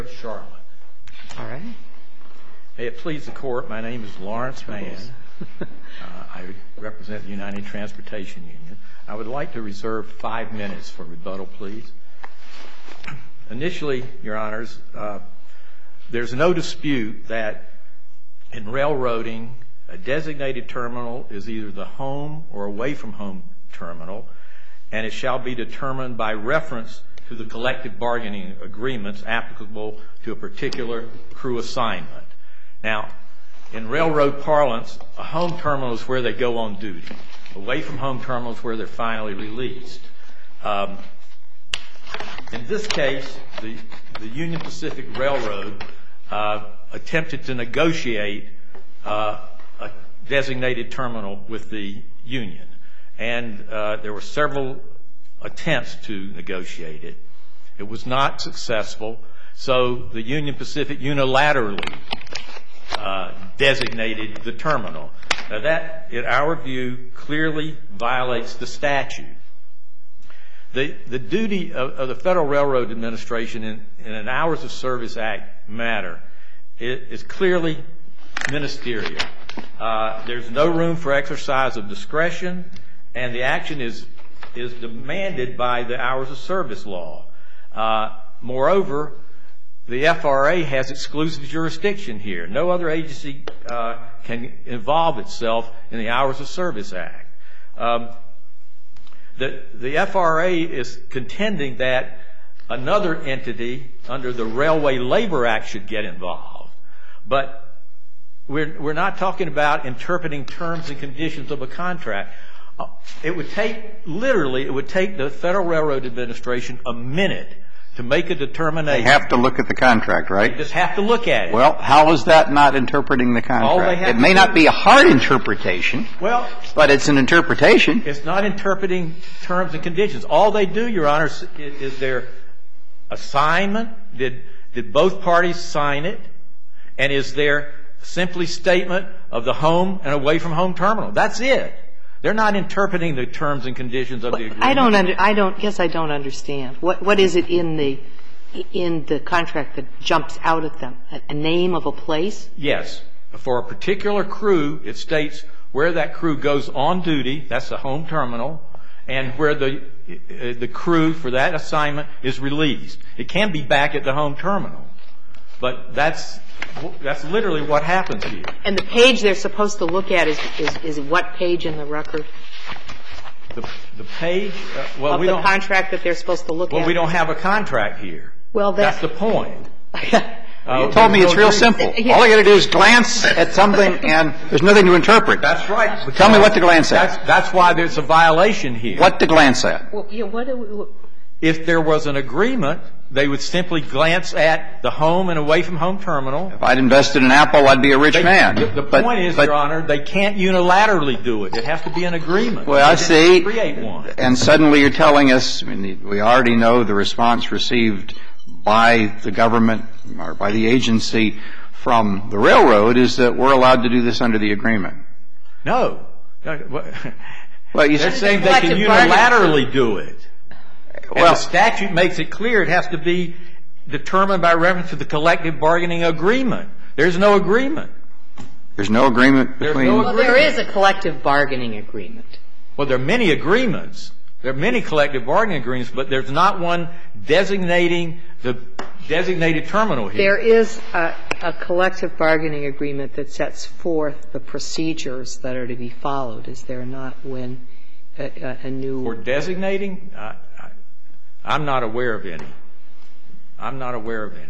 Charlotte. All right. May it please the Court, my name is Lawrence Mann. I represent the United Transportation Union. I would like to reserve 5 minutes for rebuttal, please. Initially, Your Honors, there's no dispute that in railroading, a designated terminal is either the home or away from home terminal, and it shall be determined by reference to the collective bargaining agreements applicable to a particular crew assignment. Now, in railroad parlance, a home terminal is where they go on duty. Away from home terminal is where they're finally released. In this case, the Union Pacific Railroad attempted to negotiate a designated terminal with the union, and there were several attempts to negotiate it. It was not successful, so the Union Pacific unilaterally designated the terminal. Now that, in our view, clearly violates the statute. The duty of the Federal Railroad Administration in an Hours of Service Act matter is clearly ministerial. There's no room for exercise of discretion, and the action is demanded by the Hours of Service law. Moreover, the FRA has exclusive jurisdiction here. No other agency can involve itself in the Hours of Service Act. The FRA is contending that another entity under the Railway Labor Act should get involved. But we're not talking about interpreting terms and conditions of a contract. It would take the Federal Railroad Administration a minute to make a determination. They have to look at the contract, right? They just have to look at it. Well, how is that not interpreting the contract? It may not be a hard interpretation, but it's an interpretation. It's not interpreting terms and conditions. All they do, Your Honor, is their assignment. Did both parties sign it? And is there simply statement of the home and away from home terminal? That's it. They're not interpreting the terms and conditions of the agreement. I don't understand. What is it in the contract that jumps out at them? A name of a place? Yes. For a particular crew, it states where that crew goes on duty, that's the home terminal, and where the crew for that assignment is released. It can be back at the home terminal, but that's literally what happens here. And the page they're supposed to look at is what page in the record? The page? Well, of the contract that they're supposed to look at? Well, we don't have a contract here. Well, that's the point. You told me it's real simple. All I got to do is glance at something, and there's nothing to interpret. That's right. Tell me what to glance at. That's why there's a violation here. What to glance at? Well, if there was an agreement, they would simply glance at the home and away from home terminal. If I'd invested in Apple, I'd be a rich man. The point is, Your Honor, they can't unilaterally do it. It has to be an agreement. Well, I see. Create one. And suddenly you're telling us, I mean, we already know the response received by the government or by the agency from the railroad is that we're allowed to do this under the agreement. No. Well, they're saying they can unilaterally do it. And the statute makes it clear it has to be determined by reference to the collective bargaining agreement. There's no agreement. There's no agreement between... Well, there is a collective bargaining agreement. Well, there are many agreements. There are many collective bargaining agreements, but there's not one designating the designated terminal here. There is a collective bargaining agreement that sets forth the procedures that are to be followed. Is there not when a new... For designating? I'm not aware of any. I'm not aware of any.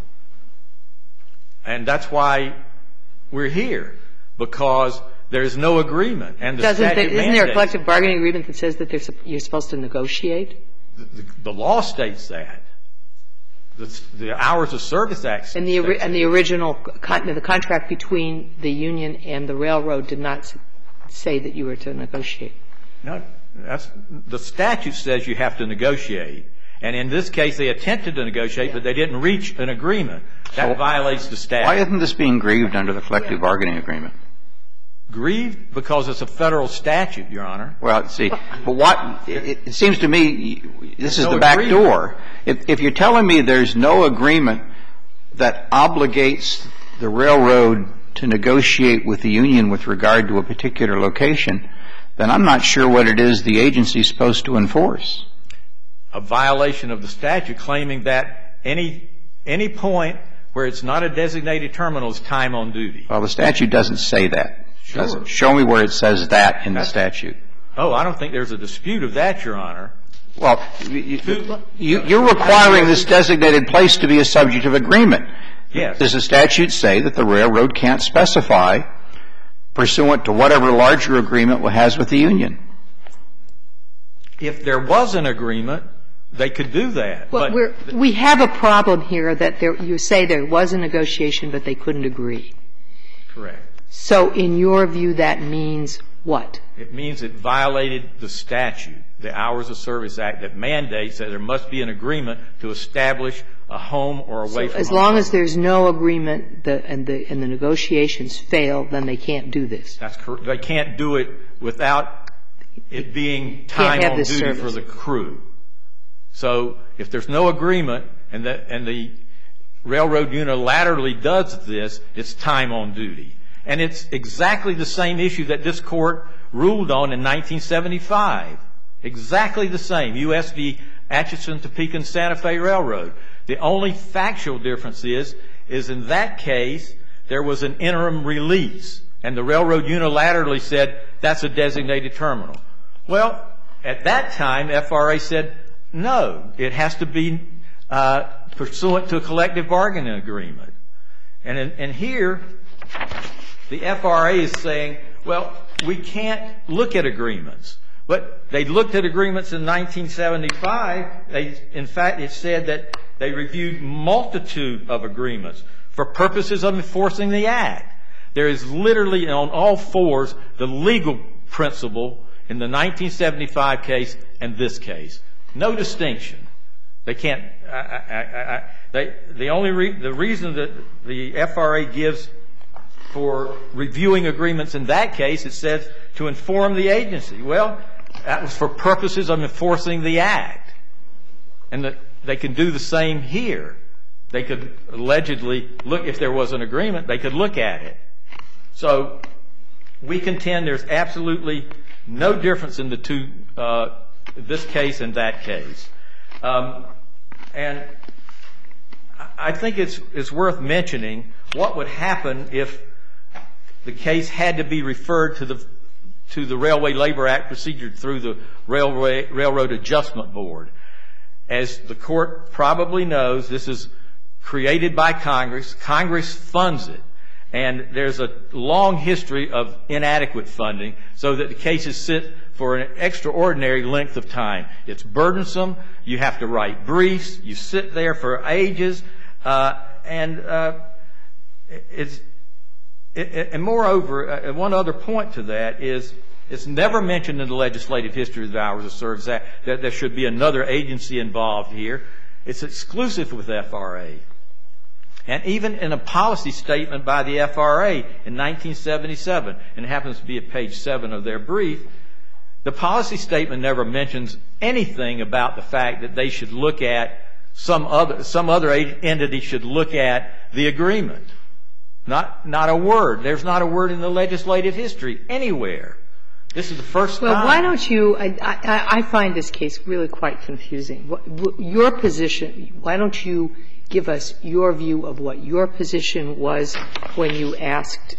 And that's why we're here, because there's no agreement. And the statute mandates... Isn't there a collective bargaining agreement that says that you're supposed to negotiate? The law states that. The Hours of Service Act states that. And the original the contract between the union and the railroad did not say that you were to negotiate. No. The statute says you have to negotiate. And in this case, they attempted to negotiate, but they didn't reach an agreement. That violates the statute. Why isn't this being grieved under the collective bargaining agreement? Grieved? Because it's a Federal statute, Your Honor. Well, see, but what – it seems to me this is the back door. If you're telling me there's no agreement that obligates the railroad to negotiate with the union with regard to a particular location, then I'm not sure what it is the agency is supposed to enforce. A violation of the statute claiming that any point where it's not a designated terminal is time on duty. Well, the statute doesn't say that. Sure. Does it? Show me where it says that in the statute. Oh, I don't think there's a dispute of that, Your Honor. Well, you're requiring this designated place to be a subject of agreement. Yes. Does the statute say that the railroad can't specify pursuant to whatever larger agreement it has with the union? If there was an agreement, they could do that. Well, we have a problem here that you say there was a negotiation, but they couldn't agree. Correct. So in your view, that means what? It means it violated the statute, the Hours of Service Act, that mandates that there must be an agreement to establish a home or away from home. As long as there's no agreement and the negotiations fail, then they can't do this. That's correct. They can't do it without it being time on duty for the crew. So if there's no agreement and the railroad unilaterally does this, it's time on duty. And it's exactly the same issue that this Court ruled on in 1975. Exactly the same. U.S. v. Atchison, Topeka, and Santa Fe Railroad. The only factual difference is in that case, there was an interim release, and the railroad unilaterally said, that's a designated terminal. Well, at that time, FRA said, no, it has to be pursuant to a collective bargaining agreement. And here, the FRA is saying, well, we can't look at agreements. But they looked at agreements in 1975. In fact, it said that they reviewed multitude of agreements for purposes of enforcing the Act. There is literally on all fours the legal principle in the 1975 case and this case. No distinction. They can't. The reason that the FRA gives for reviewing agreements in that case, it says to inform the agency. Well, that was for purposes of enforcing the Act. And they can do the same here. They could allegedly look, if there was an agreement, they could look at it. So we contend there's absolutely no difference in the two, this case and that case. And I think it's worth mentioning what would happen if the case had to be referred to the Railway Labor Act procedure through the Railroad Adjustment Board. As the Court probably knows, this is created by Congress. Congress funds it. And there's a long history of inadequate funding so that the cases sit for an extraordinary length of time. It's burdensome. You have to write briefs. You sit there for ages. And moreover, one other point to that is it's never mentioned in the legislative history of the Hours of Service Act that there should be another agency involved here. It's exclusive with FRA. And even in a policy statement by the FRA in 1977, and it happens to be at page 7 of their brief, the policy statement never mentions anything about the fact that they should look at some other entity should look at the agreement. Not a word. There's not a word in the legislative history anywhere. This is the first time. Well, why don't you – I find this case really quite confusing. Your position – why don't you give us your view of what your position was when you asked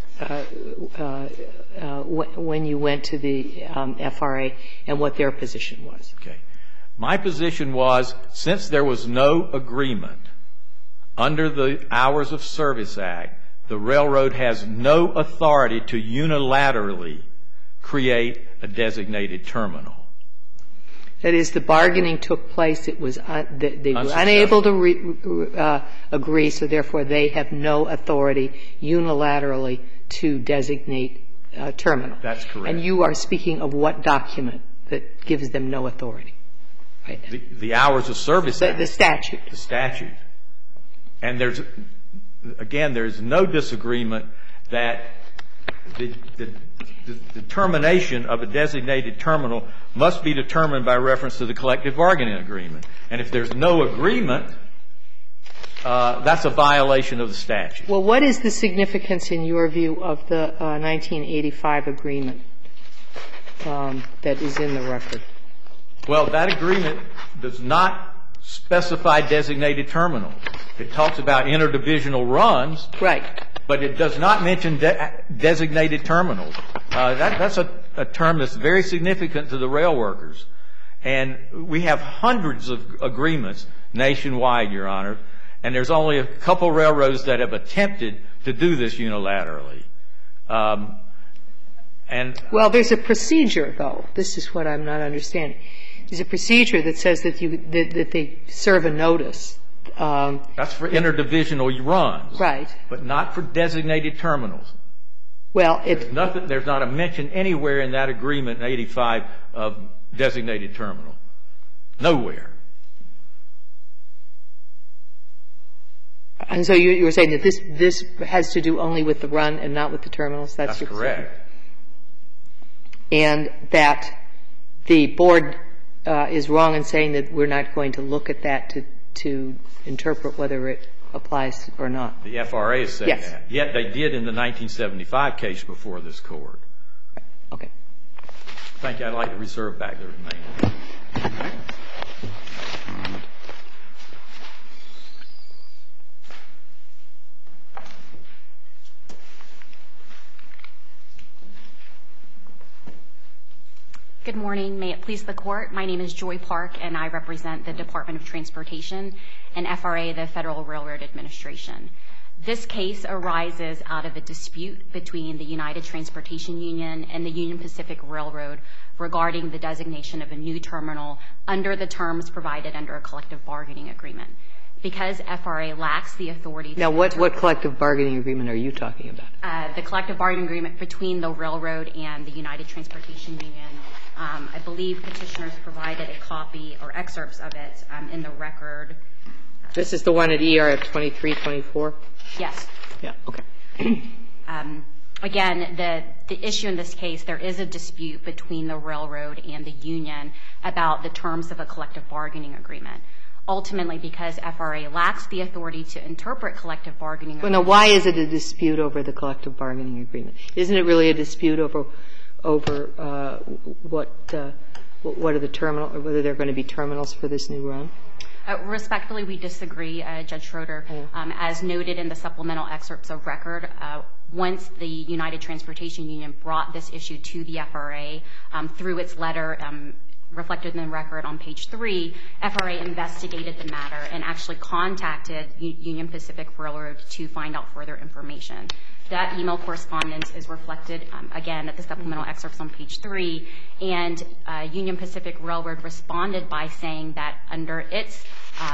when you went to the FRA and what their position was? Okay. My position was, since there was no agreement under the Hours of Service Act, the railroad has no authority to unilaterally create a designated terminal. That is, the bargaining took place. It was they were unable to agree, so therefore they have no authority unilaterally to designate a terminal. That's correct. And you are speaking of what document that gives them no authority? Right. The Hours of Service Act. The statute. The statute. And there's no disagreement that the determination of a designated terminal must be determined by reference to the collective bargaining agreement. And if there's no agreement, that's a violation of the statute. Well, what is the significance, in your view, of the 1985 agreement that is in the record? Well, that agreement does not specify designated terminals. It talks about interdivisional runs. Right. But it does not mention designated terminals. That's a term that's very significant to the rail workers. And we have hundreds of agreements nationwide, Your Honor, and there's only a couple railroads that have attempted to do this unilaterally. Well, there's a procedure, though. This is what I'm not understanding. There's a procedure that says that they serve a notice. That's for interdivisional runs. Right. But not for designated terminals. Well, there's not a mention anywhere in that agreement in 85 of designated terminal. Nowhere. And so you were saying that this has to do only with the run and not with the terminals? That's correct. And that the board is wrong in saying that we're not going to look at that to interpret whether it applies or not. The FRA has said yes. that. Yet they did in the 1975 case before this Court. Okay. Thank you. I'd like to reserve back the remainder. Okay. Good morning. May it please the Court. My name is Joy Park, and I represent the Department of Transportation and FRA, the Federal Railroad Administration. This case arises out of a dispute between the United Transportation Union and the Union Pacific Railroad regarding the designation of a new terminal under the terms provided under a collective bargaining agreement. Because FRA lacks the authority to... Now, what collective bargaining agreement are you talking about? The collective bargaining agreement between the railroad and the United Transportation Union. I believe petitioners provided a copy or excerpts of it in the record. This is the one at ER 2324? Yes. Yeah, okay. Again, the issue in this case, there is a dispute between the railroad and the union about the terms of a collective bargaining agreement. Ultimately, because FRA lacks the authority to interpret collective bargaining agreements. Well, now, why is it a dispute over the collective bargaining agreement? Isn't it really a dispute over what are the terminal, or whether there are going to be terminals for this new run? Respectfully, we disagree, Judge Schroeder. As noted in the supplemental excerpts of record, once the United Transportation Union brought this issue to the FRA through its letter reflected in the record on page 3, FRA investigated the matter and actually contacted Union Pacific Railroad to find out further information. That email correspondence is reflected, again, at the supplemental excerpts on page 3, and Union Pacific Railroad responded by saying that under its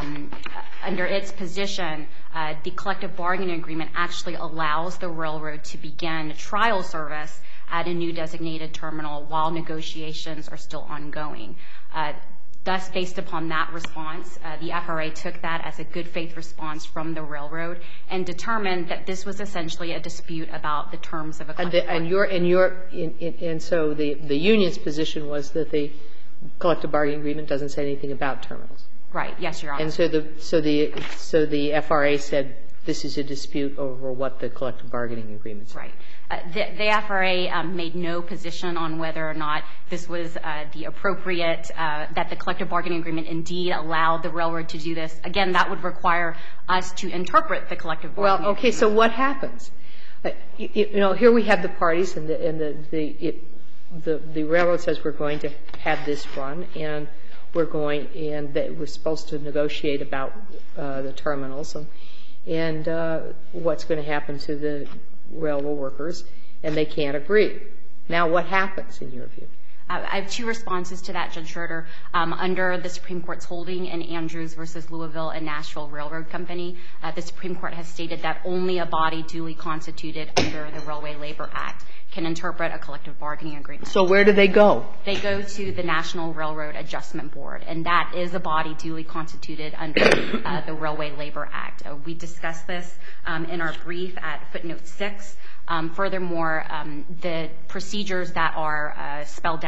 position, the collective bargaining agreement actually allows the railroad to begin trial service at a new designated terminal while negotiations are still ongoing. Thus, based upon that response, the FRA took that as a good faith response from the railroad and determined that this was essentially a dispute about the terms of a collective bargaining. And so the union's position was that the collective bargaining agreement doesn't say anything about terminals. Right. Yes, Your Honor. And so the FRA said this is a dispute over what the collective bargaining agreement said. Right. The FRA made no position on whether or not this was the appropriate, that the collective bargaining agreement indeed allowed the railroad to do this. Again, that would require us to interpret the collective bargaining agreement. Well, okay, so what happens? Here we have the parties, and the railroad says we're going to have this run, and we're supposed to negotiate about the terminals and what's going to happen to the railroad workers, and they can't agree. Now, what happens in your view? I have two responses to that, Judge Schroeder. Under the Supreme Court's holding in Andrews versus Louisville and Nashville Railroad Company, the Supreme Court has stated that only a body duly constituted under the Railway Labor Act can interpret a collective bargaining agreement. So where do they go? They go to the National Railroad Adjustment Board, and that is a body duly constituted under the Railway Labor Act. We discussed this in our brief at footnote 6. Furthermore, the procedures that are spelled out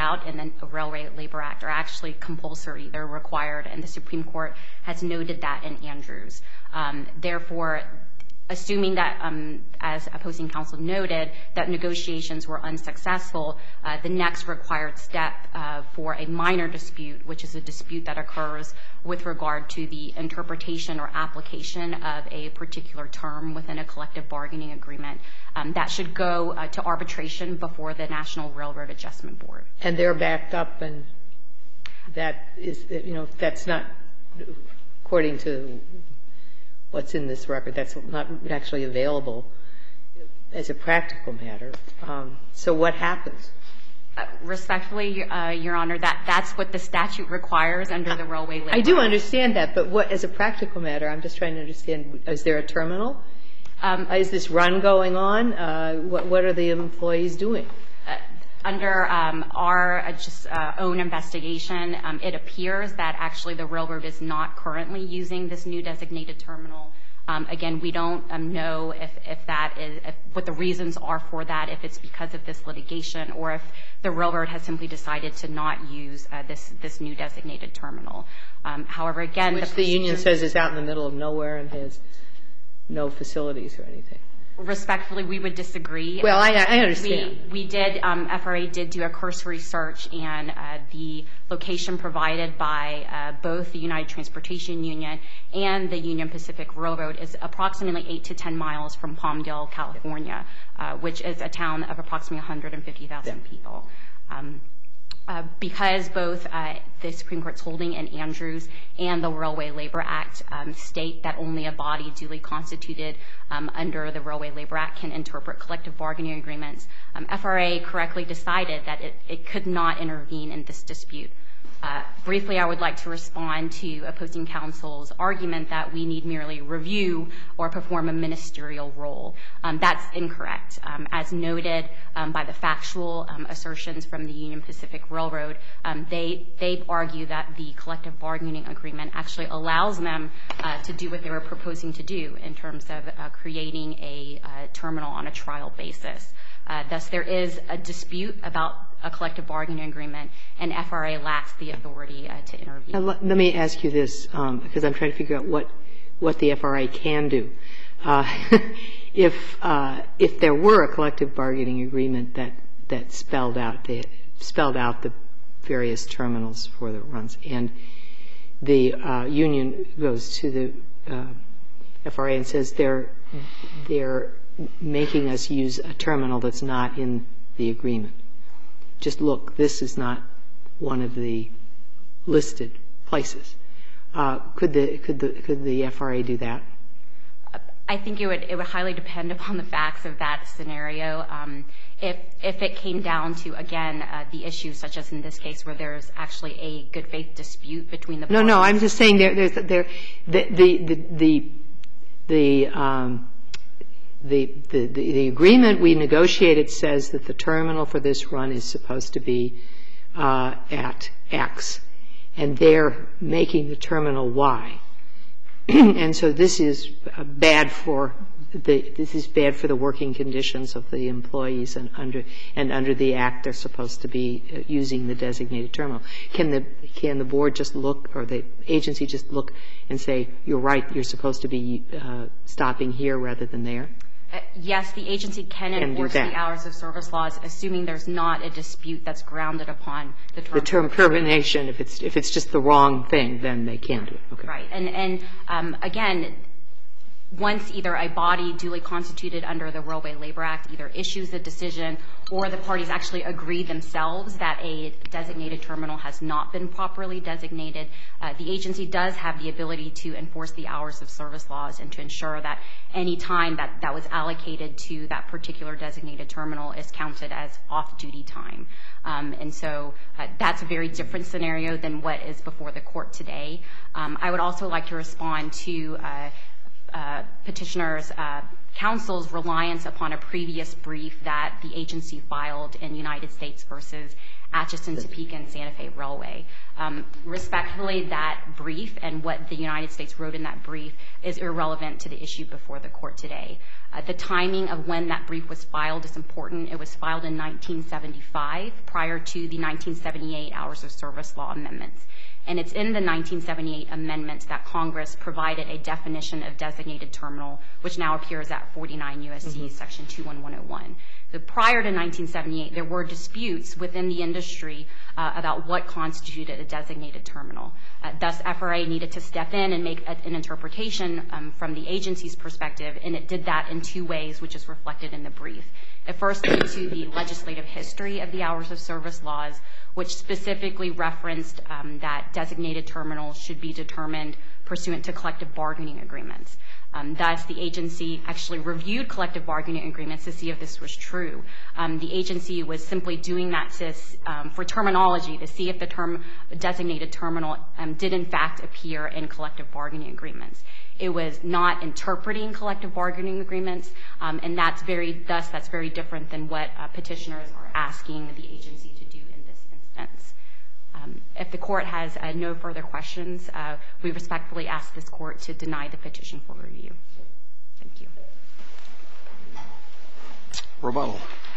out in the Railway Labor Act are actually compulsory. They're required, and the Supreme Court has noted that in Andrews. Therefore, assuming that, as opposing counsel noted, that negotiations were unsuccessful, the next required step for a minor dispute, which is a dispute that occurs with regard to the interpretation or application of a particular term within a collective bargaining agreement, that should go to arbitration before the National Railroad Adjustment Board. And they're backed up, and that is, that's not, according to what's in this record, that's not actually available as a practical matter. So what happens? Respectfully, Your Honor, that's what the statute requires under the Railway Labor Act. I do understand that, but as a practical matter, I'm just trying to understand, is there a terminal? Is this run going on? What are the employees doing? Under our own investigation, it appears that actually the railroad is not currently using this new designated terminal. Again, we don't know if that is what the reasons are for that, if it's because of this litigation, or if the railroad has simply decided to not use this new designated terminal. However, again, which the union says is out in the middle of nowhere and has no facilities or anything. Respectfully, we would disagree. Well, I understand. We did, FRA did do a cursory search, and the location provided by both the United Transportation Union and the Union Pacific Railroad is approximately 8 to 10 miles from Palmdale, California, which is a town of approximately 150,000 people. Because both the Supreme Court's holding in Andrews and the Railway Labor Act state that only a body duly constituted under the Railway Labor Act can interpret collective bargaining agreements, FRA correctly decided that it could not intervene in this dispute. Briefly, I would like to respond to opposing counsel's argument that we need merely review or perform a ministerial role. That's incorrect. As noted by the factual assertions from the Union Pacific Railroad, they argue that the collective bargaining agreement actually allows them to do what they were proposing to do in terms of creating a terminal on a trial basis. Thus, there is a dispute about a collective bargaining agreement, and FRA lacks the authority to intervene. Now, let me ask you this, because I'm trying to figure out what the FRA can do. If there were a collective bargaining agreement that spelled out the various terminals for the runs, and the union goes to the FRA and says they're making us use a terminal that's not in the agreement. Just look, this is not one of the listed places. Could the FRA do that? I think it would highly depend upon the facts of that scenario. If it came down to, again, the issues such as in this case where there's actually a good faith dispute between the parties. No, I'm just saying the agreement we negotiated says that the terminal for this run is supposed to be at X, and they're making the terminal Y. And so this is bad for the working conditions of the employees, and under the Act they're supposed to be using the designated terminal. Can the board just look, or the agency just look and say, you're right, you're supposed to be stopping here rather than there? Yes, the agency can enforce the hours of service laws, assuming there's not a dispute that's grounded upon the term. The term termination, if it's just the wrong thing, then they can do it. Okay. Right. And again, once either a body duly constituted under the Railway Labor Act either issues a decision or the parties actually agree themselves that a designated terminal has not been properly designated, the agency does have the ability to enforce the hours of service laws and to ensure that any time that was allocated to that particular designated terminal is counted as off-duty time. And so that's a very different scenario than what is before the court today. I would also like to respond to petitioner's counsel's reliance upon a previous brief that the agency filed in United States versus Atchison, Topeka, and Santa Fe Railway. Respectfully, that brief and what the United States wrote in that brief is irrelevant to the issue before the court today. The timing of when that brief was filed is important. It was filed in 1975, prior to the 1978 Hours of Service Law amendments. And it's in the 1978 amendments that Congress provided a definition of designated terminal, which now appears at 49 U.S.C. Section 21101. So prior to 1978, there were disputes within the industry about what constituted a designated terminal. Thus, FRA needed to step in and make an interpretation from the agency's perspective, and it did that in two ways, which is reflected in the brief. It first went to the legislative history of the Hours of Service laws, which specifically referenced that designated terminals should be determined pursuant to collective bargaining agreements. Thus, the agency actually reviewed collective bargaining agreements to see if this was true. The agency was simply doing that for terminology, to see if the term designated terminal did in fact appear in collective bargaining agreements. It was not interpreting collective bargaining agreements, and that's very different than what petitioners are asking the agency to do in this instance. If the court has no further questions, we respectfully ask this court to deny the petition for review. Thank you. Rebuttal.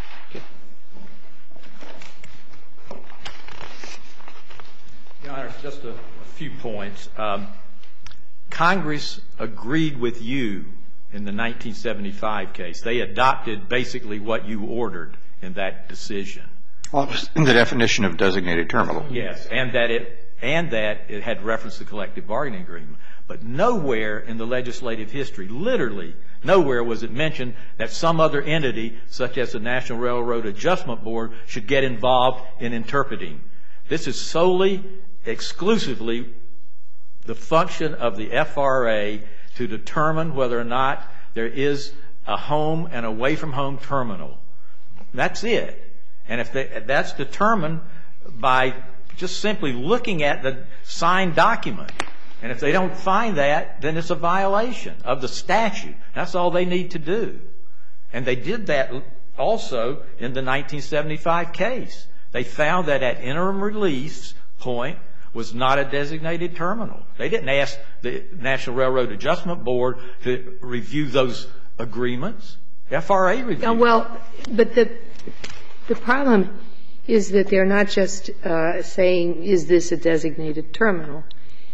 Your Honor, just a few points. Congress agreed with you in the 1975 case. They adopted basically what you ordered in that decision. Well, in the definition of designated terminal. Yes, and that it had reference to collective bargaining agreement. But nowhere in the legislative history, literally nowhere was it mentioned that some other entity, such as the National Railroad Adjustment Board, should get involved in interpreting. This is solely, exclusively the function of the FRA to determine whether or not there is a home and away from home terminal. That's it. And if that's determined by just simply looking at the signed document, and if they don't find that, then it's a violation of the statute. That's all they need to do. And they did that also in the 1975 case. They found that at interim release point was not a designated terminal. They didn't ask the National Railroad Adjustment Board to review those agreements. FRA reviewed them. Well, but the problem is that they're not just saying, is this a designated terminal?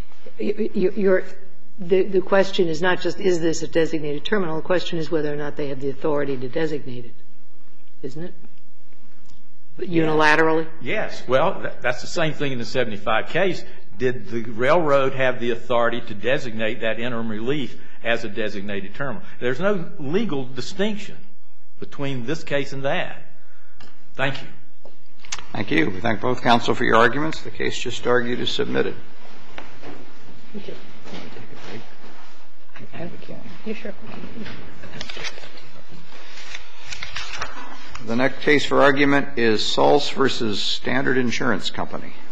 The question is not just, is this a designated terminal? The question is whether or not they have the authority to designate it, isn't it? Unilaterally? Yes. Well, that's the same thing in the 75 case. Did the railroad have the authority to designate that interim relief as a designated terminal? There's no legal distinction between this case and that. Thank you. Thank you. We thank both counsel for your arguments. The case just argued is submitted. Okay. You sure? The next case for argument is Salz versus Standard Insurance Company.